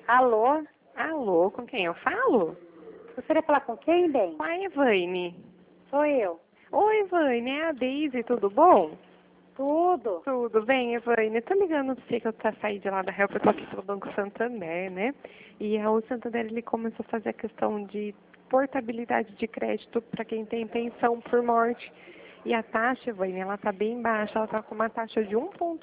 Alô? Alô, com quem eu falo? Gostaria de falar com quem, bem? Com a Ivane. Sou eu. Oi, Ivane, é a Deise, tudo bom? Tudo. Tudo bem, Ivane? Tô ligando pra você que eu saí de lá da Help, eu tô aqui pelo Banco Santander, né? E o Santander, ele começou a fazer a questão de portabilidade de crédito para quem tem pensão por morte. E a taxa, Ivane, ela tá bem baixa, ela tá com uma taxa de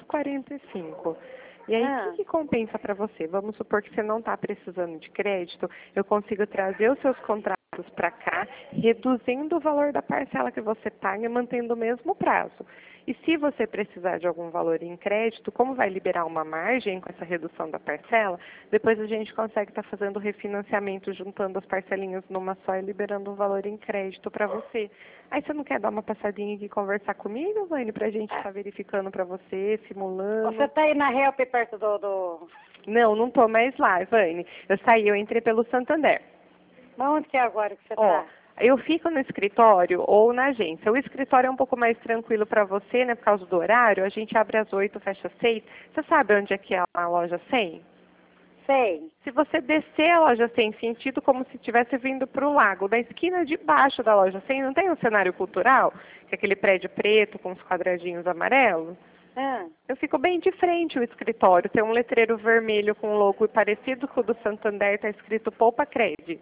1,45. E aí, o que compensa para você? Vamos supor que você não está precisando de crédito, eu consigo trazer os seus contratos para cá, reduzindo o valor da parcela que você paga e mantendo o mesmo prazo. E se você precisar de algum valor em crédito, como vai liberar uma margem com essa redução da parcela, depois a gente consegue estar fazendo o refinanciamento, juntando as parcelinhas numa só e liberando um valor em crédito para você. Aí você não quer dar uma passadinha aqui e conversar comigo, Vane, para a gente estar verificando para você, simulando? Você está aí na Help perto do... Não estou mais lá, Vane. Eu saí, eu entrei pelo Santander. Mas onde que é agora que você Ó, está? eu fico no escritório ou na agência. O escritório é um pouco mais tranquilo para você, né, por causa do horário. A gente abre às 8, fecha às 6. Você sabe onde é que é a loja 100? Sei. Se você descer a loja 100, sentido como se estivesse vindo para o lago, da esquina de baixo da loja 100, não tem um cenário cultural? Que é aquele prédio preto com os quadradinhos amarelos? Eu fico bem de frente ao escritório. Tem um letreiro vermelho com logo parecido com o do Santander, está escrito Poupa Cred.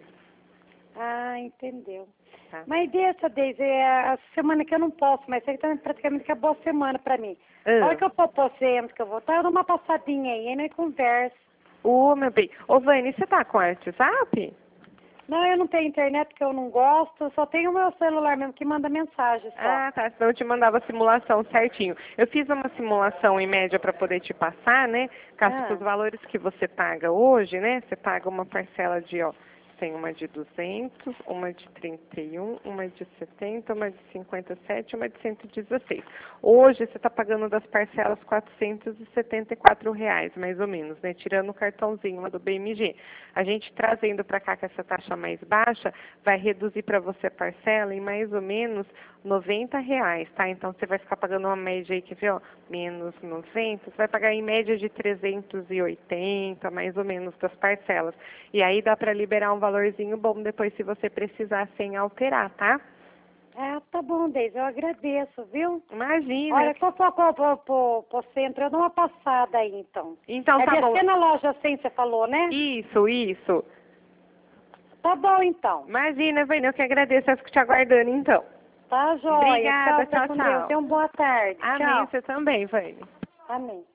Ah, entendeu. Tá. Mas deixa, Deise, a semana que eu não posso, mas isso aí tá praticamente acabou a semana pra mim. A hora que eu aposento, que eu vou estar, eu dou uma passadinha aí nós conversa. Meu bem. Ô, Vane, você tá com WhatsApp? Não, eu não tenho internet porque eu não gosto, só tenho o meu celular mesmo que manda mensagem só. Ah, tá. Senão eu te mandava a simulação certinho. Eu fiz uma simulação em média para poder te passar, né? Caso que os valores que você paga hoje, né? Você paga uma parcela de, ó, tem uma de 200, uma de 31, uma de 70, uma de 57, uma de 116. Hoje você está pagando das parcelas R$ 474, mais ou menos, né? Tirando o cartãozinho lá do BMG. A gente trazendo para cá com essa taxa mais baixa, vai reduzir para você a parcela em mais ou menos R$ 90, tá? Então você vai ficar pagando uma média aí, quer ver, ó, menos 90, você vai pagar em média de 380, mais ou menos, das parcelas. E aí dá para liberar um valorzinho bom depois se você precisar sem alterar, tá? Ah, tá bom, Deise, eu agradeço, viu? Imagina. Olha, se eu for pro centro, eu dou uma passada aí, então. Então tá bom. Descer na loja 100, você falou, né? Isso. Tá bom, então. Imagina, Vânia, eu que agradeço, eu fico te aguardando, então. Tá, joia. Obrigada, Tchau, tchau. Deus. Tenha uma boa tarde. Amém, Tchau. você também, Vânia. Amém.